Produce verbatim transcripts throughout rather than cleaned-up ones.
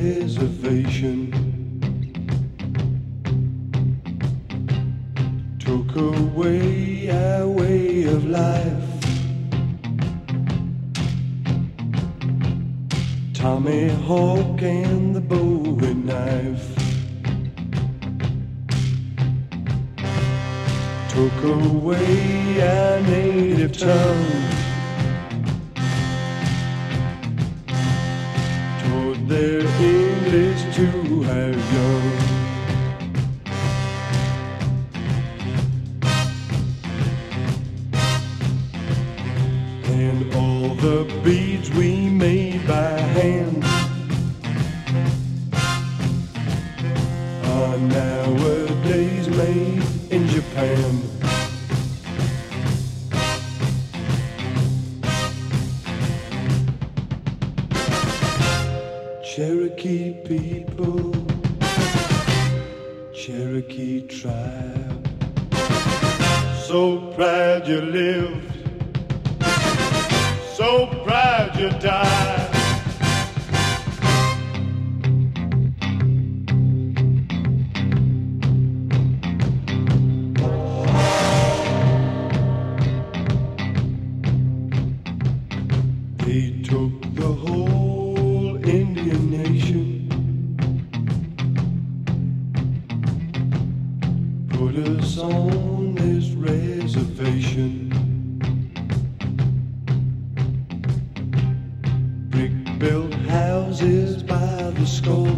reservation. Took away our way of life. Tommy Hawk and the Bowie knife took away our native tongue. Taught their English to our young. And all the beads we made by hand are nowadays made in Japan. Cherokee people, Cherokee tribe, so proud you lived, so proud you died. They took the whole Indian nation, put us on this reservation. Brick-built houses by the score,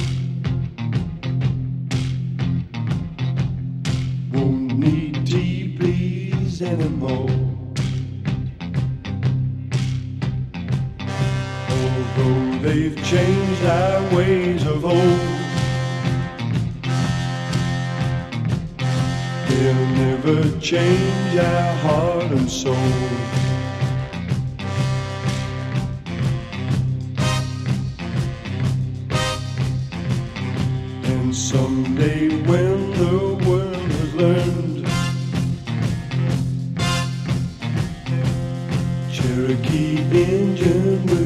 won't need teepees anymore. Although they've changed our ways of old, they'll never change our heart and soul. And someday when the world has learned, Cherokee Indian will